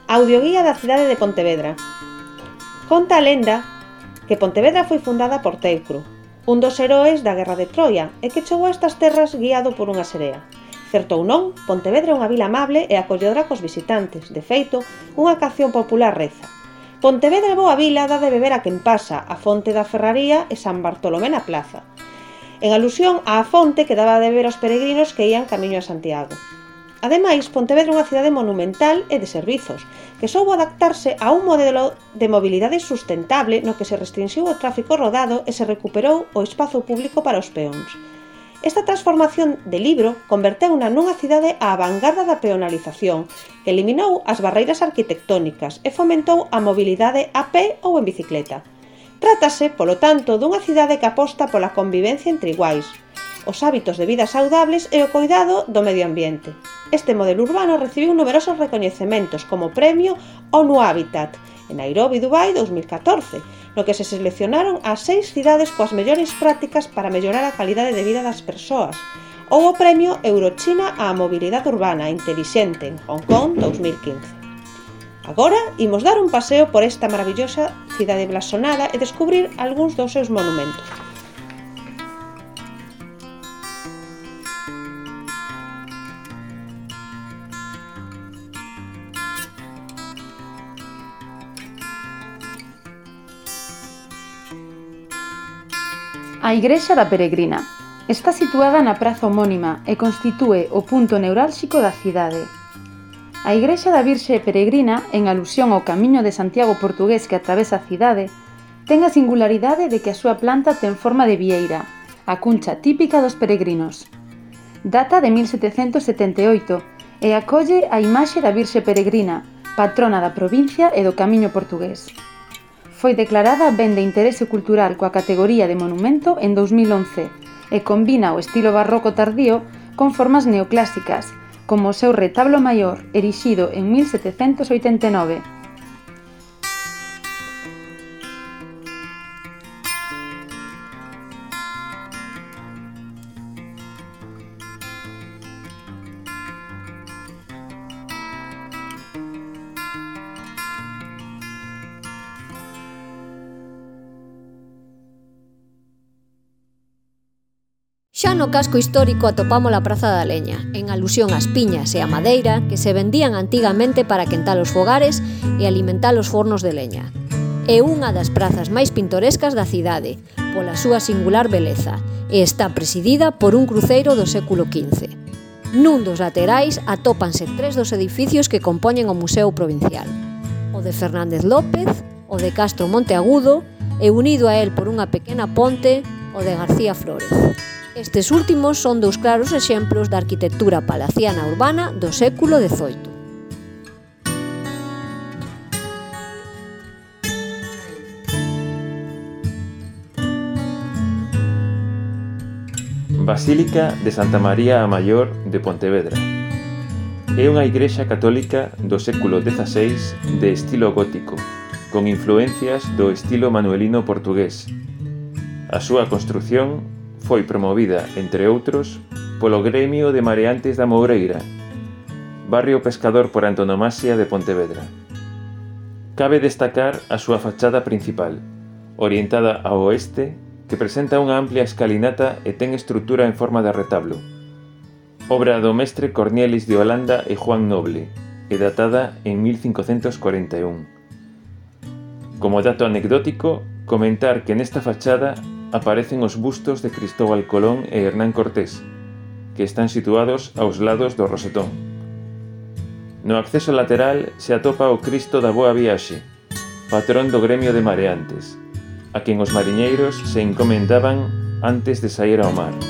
Audioguía da cidade de Pontevedra. Conta a lenda que Pontevedra foi fundada por Teucro, un dos heróis da Guerra de Troia, e que chegou a estas terras guiado por unha serea. Certo ou non, Pontevedra é unha vila amable e acolledora cos visitantes. De feito, unha canción popular reza: Pontevedra é boa vila, dá de beber a quen pasa, a fonte da Ferraría e San Bartolomé na plaza, en alusión á fonte que daba de beber aos peregrinos que ían camiño a Santiago. Ademais, Pontevedra é unha cidade monumental e de servizos, que soubo adaptarse a un modelo de mobilidade sustentable no que se restrinxiu o tráfico rodado e se recuperou o espazo público para os peóns. Esta transformación de Libro converteuna nunha cidade á vanguarda da peonalización, que eliminou as barreiras arquitectónicas e fomentou a mobilidade a pé ou en bicicleta. Trátase, polo tanto, dunha cidade que aposta pola convivencia entre iguais, os hábitos de vida saudables e o coidado do medio ambiente. Este modelo urbano recibiu numerosos recoñecementos como premio ONU Habitat en Nairobi, Dubai 2014, no que se seleccionaron as 6 cidades coas mellores prácticas para mellorar a calidade de vida das persoas, ou o premio Eurochina á mobilidade urbana intelixente en Hong Kong 2015. Agora imos dar un paseo por esta maravillosa cidade blasonada e descubrir algúns dos seus monumentos. A Igrexa da Peregrina está situada na praza homónima e constitúe o punto neurálxico da cidade. A Igrexa da Virxe Peregrina, en alusión ao camiño de Santiago portugués que atravesa a cidade, ten a singularidade de que a súa planta ten forma de vieira, a cuncha típica dos peregrinos. Data de 1778 e acolle a imaxe da Virxe Peregrina, patrona da provincia e do camiño portugués. Foi declarada ben de interese cultural coa categoría de monumento en 2011 e combina o estilo barroco tardío con formas neoclásicas, como o seu retablo maior, erixido en 1789. Xa no casco histórico atopamos a Praza da Leña, en alusión ás piñas e a madeira que se vendían antigamente para quentar os fogares e alimentar os fornos de leña. É unha das prazas máis pintorescas da cidade, pola súa singular beleza, e está presidida por un cruceiro do século XV. Nun dos laterais atópanse 3 dos edificios que compoñen o Museo Provincial: o de Fernández López, o de Castro Monteagudo e unido a él por unha pequena ponte, o de García Flórez. Estes últimos son dous claros exemplos da arquitectura palaciana urbana do século XVIII. Basílica de Santa María a Maior de Pontevedra. É unha igrexa católica do século XVI de estilo gótico, con influencias do estilo manuelino portugués. A súa construción foi promovida, entre outros, polo gremio de mareantes da Moureira, barrio pescador por antonomasia de Pontevedra. Cabe destacar a súa fachada principal, orientada ao oeste, que presenta unha amplia escalinata e ten estrutura en forma de retablo, obra do mestre Cornielis de Holanda e Juan Noble, e datada en 1541. Como dato anecdótico, comentar que nesta fachada aparecen os bustos de Cristóbal Colón e Hernán Cortés, que están situados aos lados do rosetón. No acceso lateral se atopa o Cristo da Boa Viaxe, patrón do gremio de mareantes, a quen os mariñeiros se encomendaban antes de sair ao mar.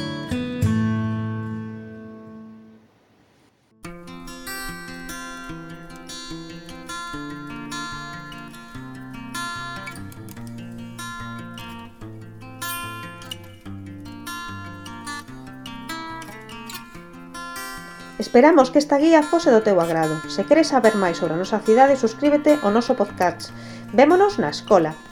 Esperamos que esta guía fose do teu agrado. Se queres saber máis sobre a nosa cidade, suscríbete ao noso podcast. Vémonos na escola.